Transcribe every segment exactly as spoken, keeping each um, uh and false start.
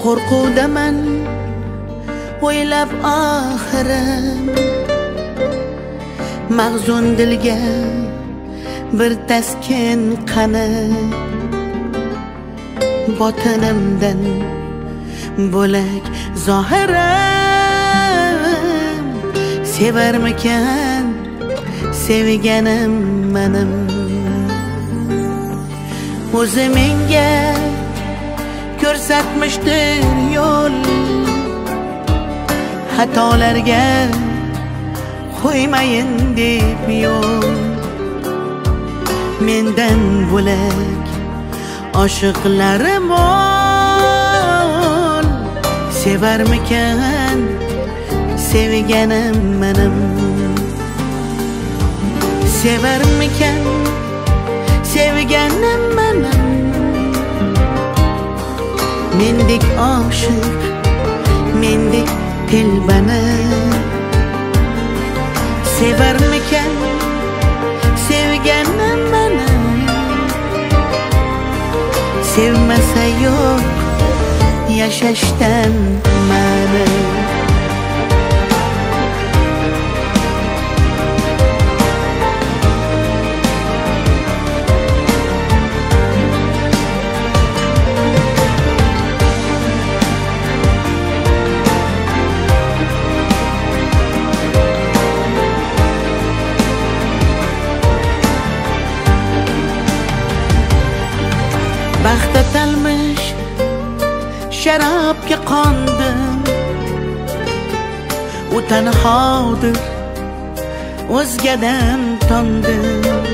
qo'rquvdaman o'ylab oxirim, mag'zun dilga bir taskin qani, botinimdan bo'lak zohirim. Sevarmikan sevganim menim, o'zi menga ko'rsatmishdir yo'l, xatolarga qo'ymayin deb yo'l. Mendan bo'lak oshiqlarim ol, sevarmikan sevganim menim, sevarmikan sevganim menim. Mendek oshiq, mendek telbani, sevarmikan sevganim menim. Sevmasa yo'q yashashdan ma'ni. Baxt atalmish sharobga qondim, u tanhodir o'zgadan tondim.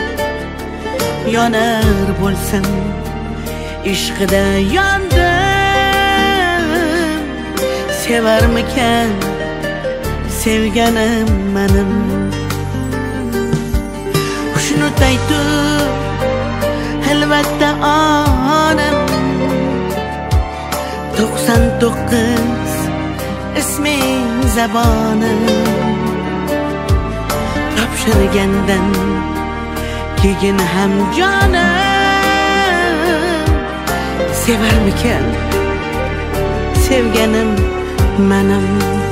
Yonar bo'lsam ishqida yondim, sevarmikan sevganim menim. Xushnud aytur albatta onam, to'qson to'qqiz isming zabonim. Topshirgandan keyin ham jonim, sevarmikan sevganim menim,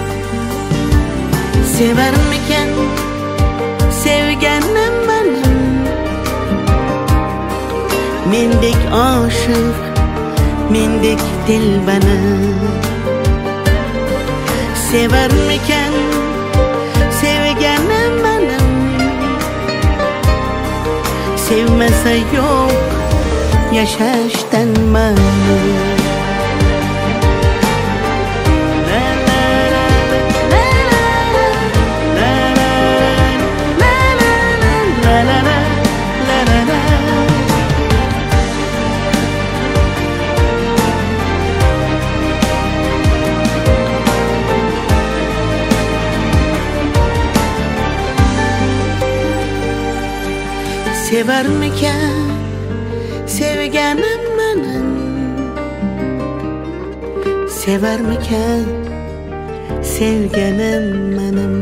sevarmikan sevganim menim. Mendek oshiq, mendek dilbani, sevarmikan sevganim menim. Sevmasa yo'q yashashdan ma'ni. Sevarmikan sevganim menim, sevarmikan sevganim menim.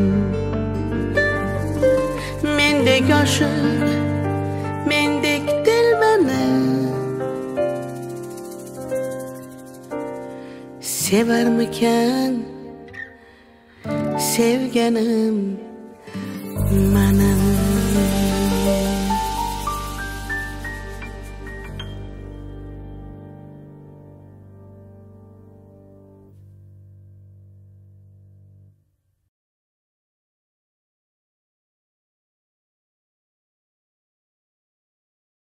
Mendek oshiq, mendek dilbani, sevarmikan sevganim menim.